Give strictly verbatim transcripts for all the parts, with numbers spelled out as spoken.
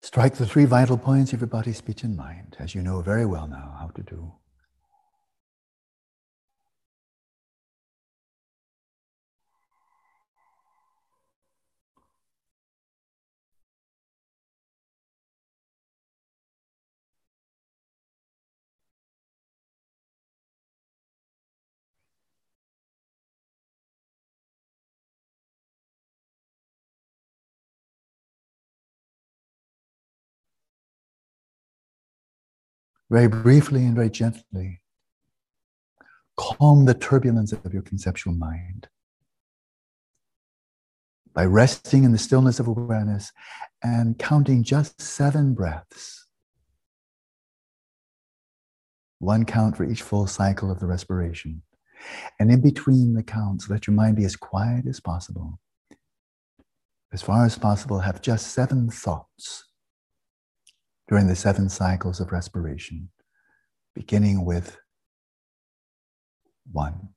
Strike the three vital points of your body, speech, and mind, as you know very well now how to do. Very briefly and very gently, calm the turbulence of your conceptual mind by resting in the stillness of awareness and counting just seven breaths. One count for each full cycle of the respiration. And in between the counts, let your mind be as quiet as possible. As far as possible, have just seven thoughts during the seven cycles of respiration, beginning with one.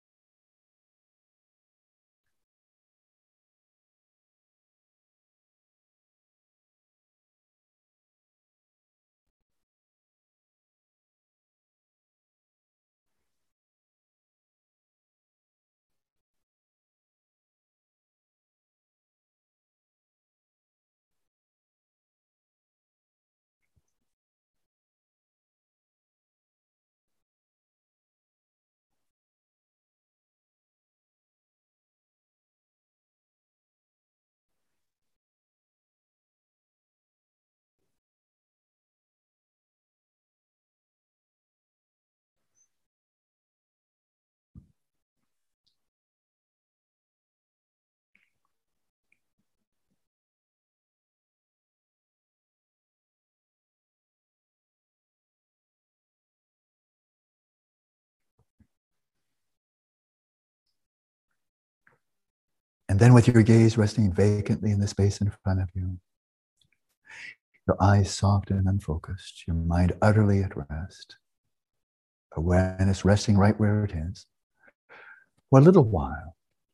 And then with your gaze resting vacantly in the space in front of you, your eyes soft and unfocused, your mind utterly at rest, awareness resting right where it is, for a little while,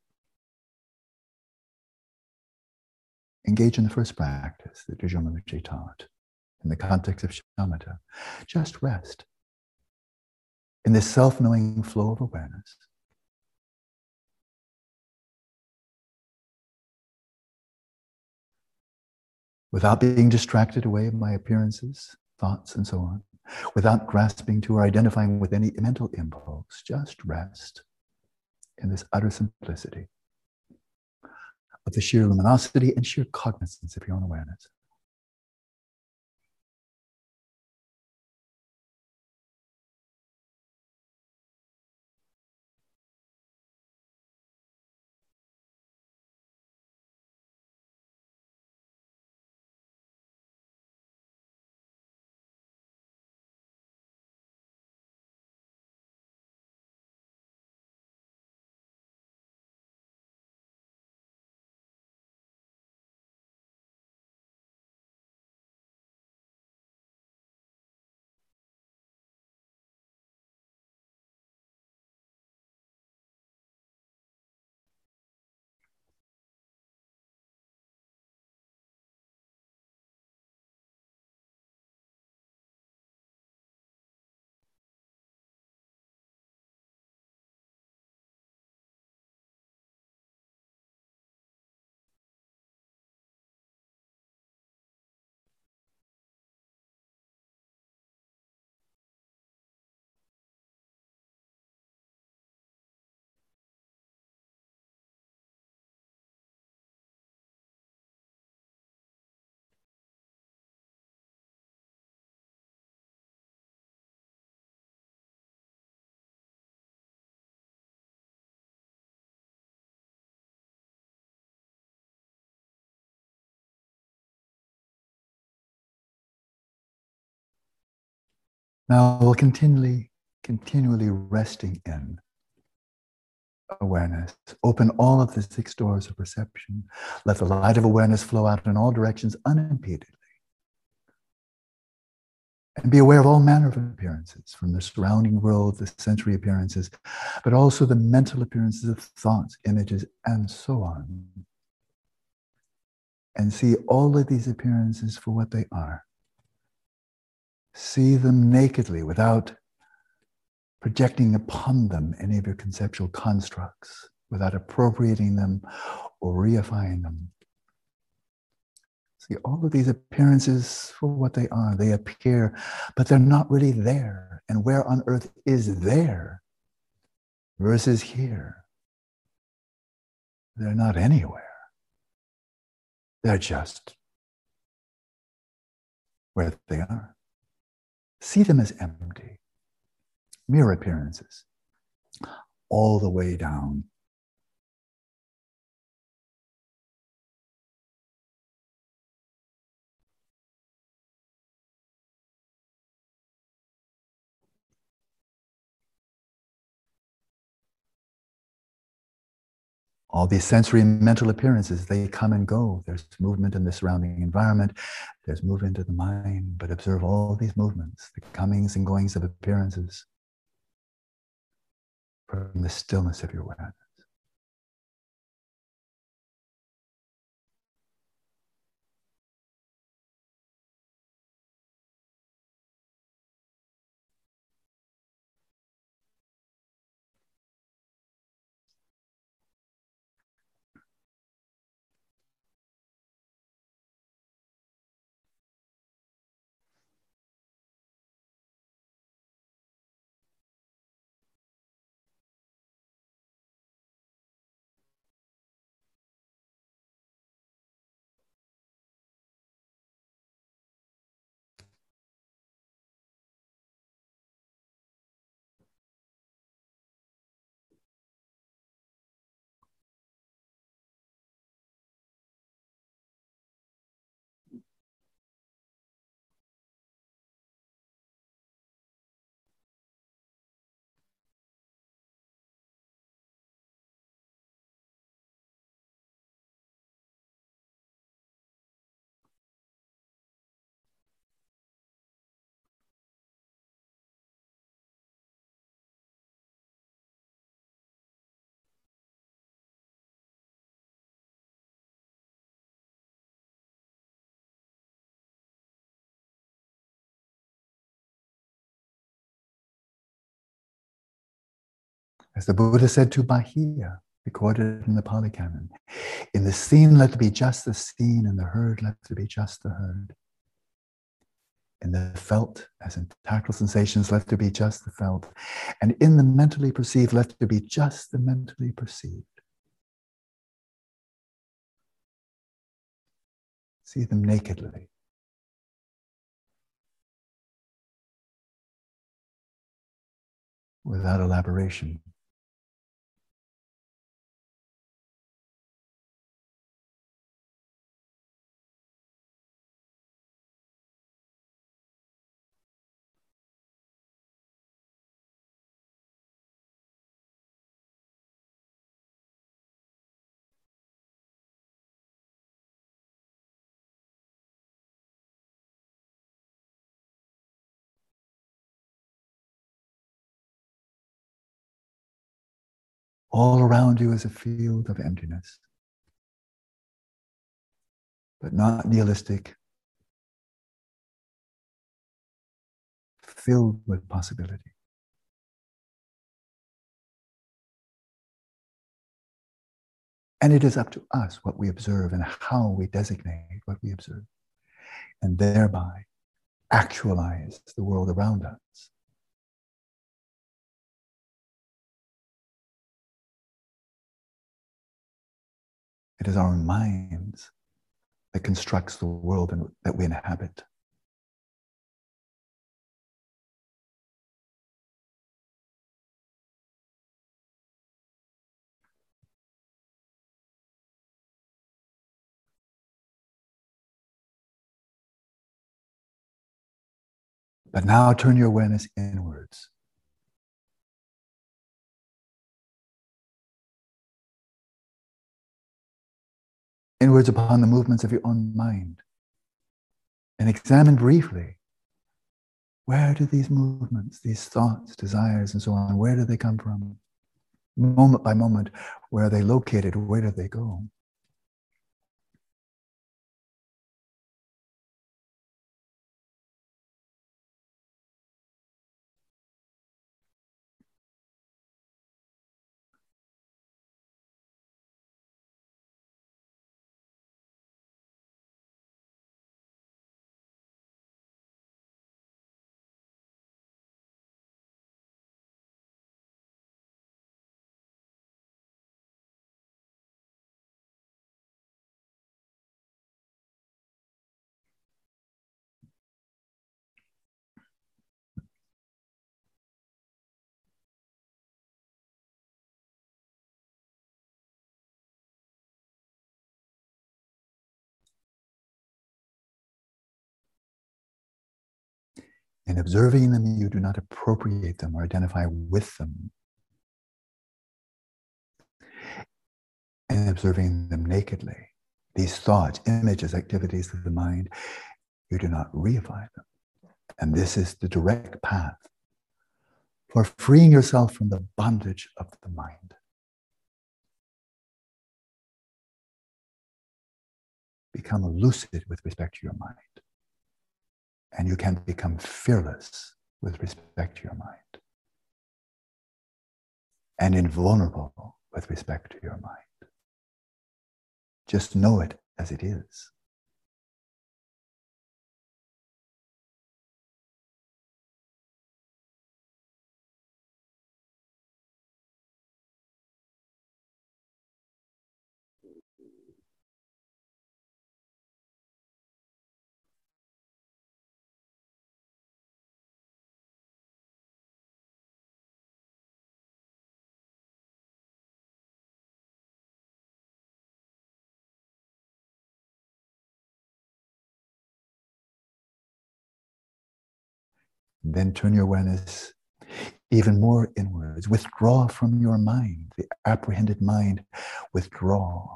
engage in the first practice that Dudjom Rinpoche taught in the context of shamatha. Just rest in this self-knowing flow of awareness. Without being distracted away by appearances, thoughts, and so on, without grasping to or identifying with any mental impulse, just rest in this utter simplicity of the sheer luminosity and sheer cognizance of your own awareness. Now we'll continually, continually resting in awareness. Open all of the six doors of perception. Let the light of awareness flow out in all directions unimpededly. And be aware of all manner of appearances, from the surrounding world, the sensory appearances, but also the mental appearances of thoughts, images, and so on. and see all of these appearances for what they are. See them nakedly without projecting upon them any of your conceptual constructs, without appropriating them or reifying them. See all of these appearances for what they are. They appear, but they're not really there. And where on earth is there versus here? They're not anywhere. They're just where they are. See them as empty, mere appearances, all the way down. All these sensory and mental appearances, they come and go. There's movement in the surrounding environment. There's movement in the mind, but observe all these movements, the comings and goings of appearances from the stillness of your awareness. As the Buddha said to Bahia, recorded in the Pali Canon, in the seen, let there be just the seen, and the heard, let there be just the heard. In the felt, as in tactile sensations, let there be just the felt. And in the mentally perceived, let there be just the mentally perceived. See them nakedly. Without elaboration. All around you is a field of emptiness, but not nihilistic, filled with possibility. And it is up to us what we observe and how we designate what we observe, and thereby actualize the world around us. It is our minds that constructs the world that we inhabit. But now turn your awareness inwards. Inwards upon the movements of your own mind. And examine briefly, where do these movements, these thoughts, desires, and so on, where do they come from? Moment by moment, where are they located? Where do they go? In observing them, you do not appropriate them or identify with them. In observing them nakedly, these thoughts, images, activities of the mind, you do not reify them. And this is the direct path for freeing yourself from the bondage of the mind. Become lucid with respect to your mind. And you can become fearless with respect to your mind. And invulnerable with respect to your mind. Just know it as it is. Then turn your awareness even more inwards. Withdraw from your mind, the apprehended mind. Withdraw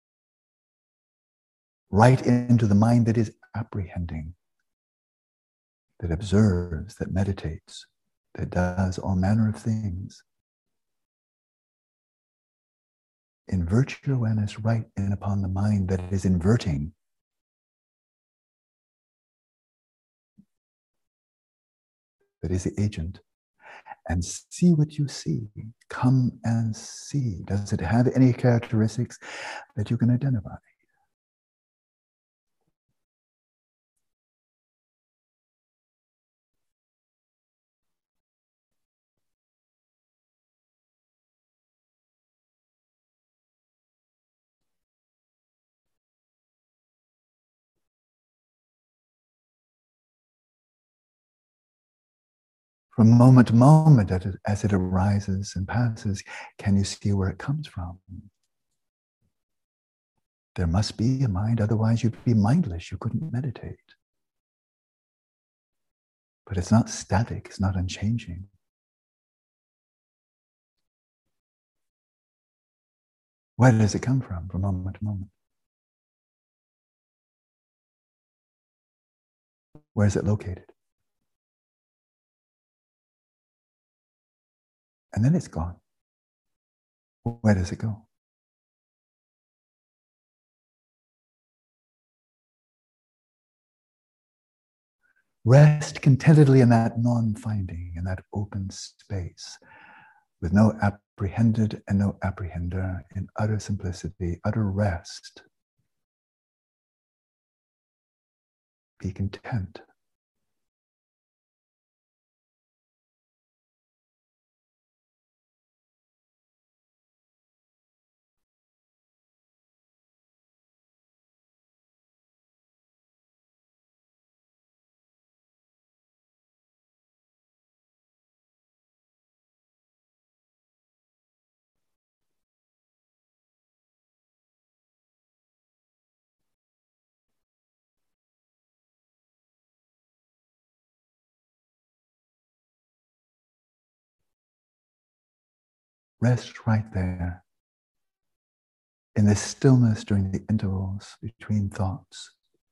right into the mind that is apprehending, that observes, that meditates, that does all manner of things. Invert your awareness right in upon the mind that is inverting. That is the agent. And see what you see. Come and see. Does it have any characteristics that you can identify? From moment to moment, as it arises and passes, can you see where it comes from? There must be a mind, otherwise you'd be mindless. You couldn't meditate. But it's not static, it's not unchanging. Where does it come from, from moment to moment? Where is it located? And then it's gone. Where does it go? Rest contentedly in that non-finding, in that open space, with no apprehended and no apprehender, in utter simplicity, utter rest. Be content. Rest right there in this stillness during the intervals between thoughts,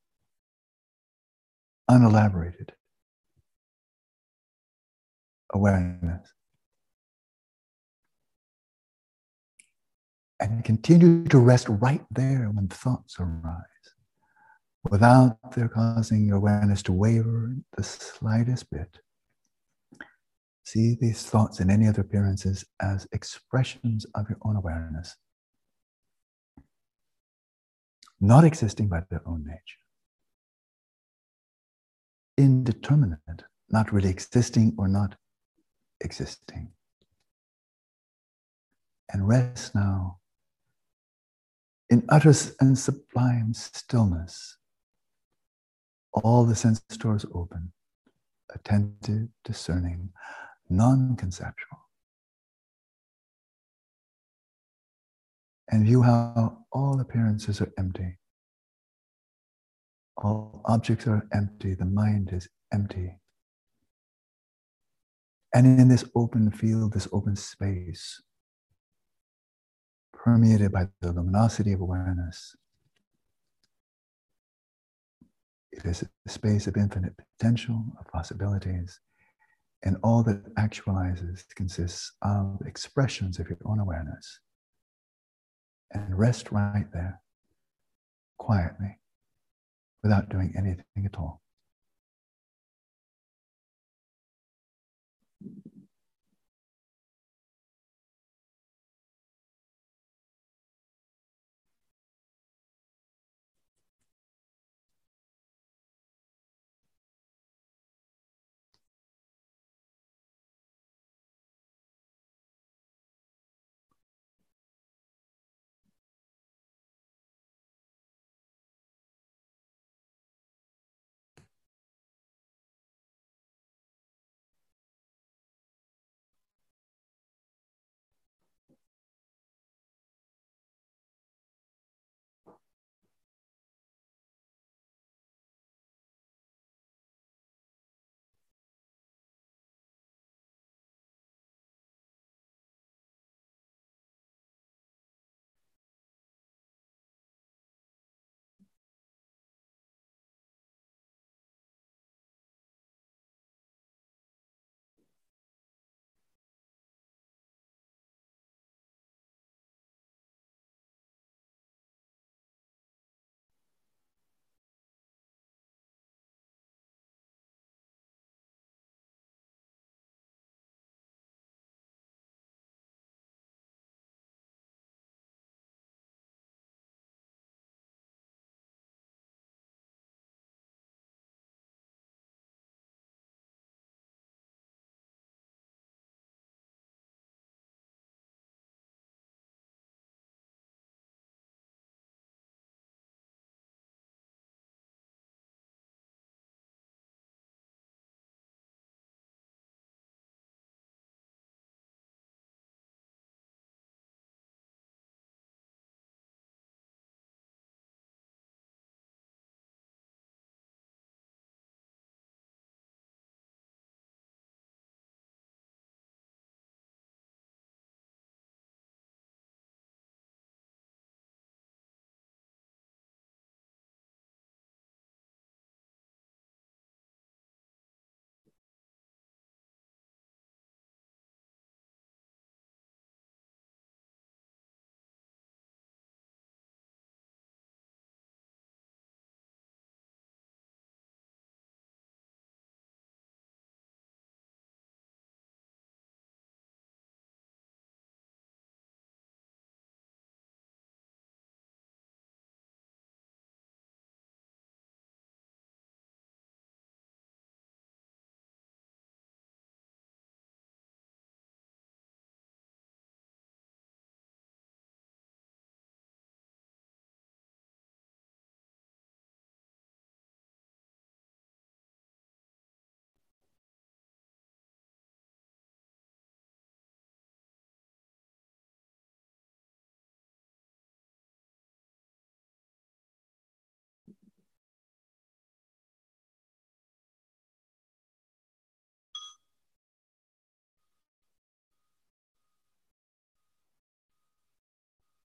unelaborated awareness. And continue to rest right there when thoughts arise, without their causing your awareness to waver the slightest bit. See these thoughts and any other appearances as expressions of your own awareness, not existing by their own nature. Indeterminate, not really existing or not existing. And rest now in utter and sublime stillness. All the sense doors open, attentive, discerning, non-conceptual. And view how all appearances are empty. All objects are empty. The mind is empty. And in this open field, this open space, permeated by the luminosity of awareness, it is a space of infinite potential, of possibilities, and all that actualizes consists of expressions of your own awareness. And rest right there, quietly, without doing anything at all.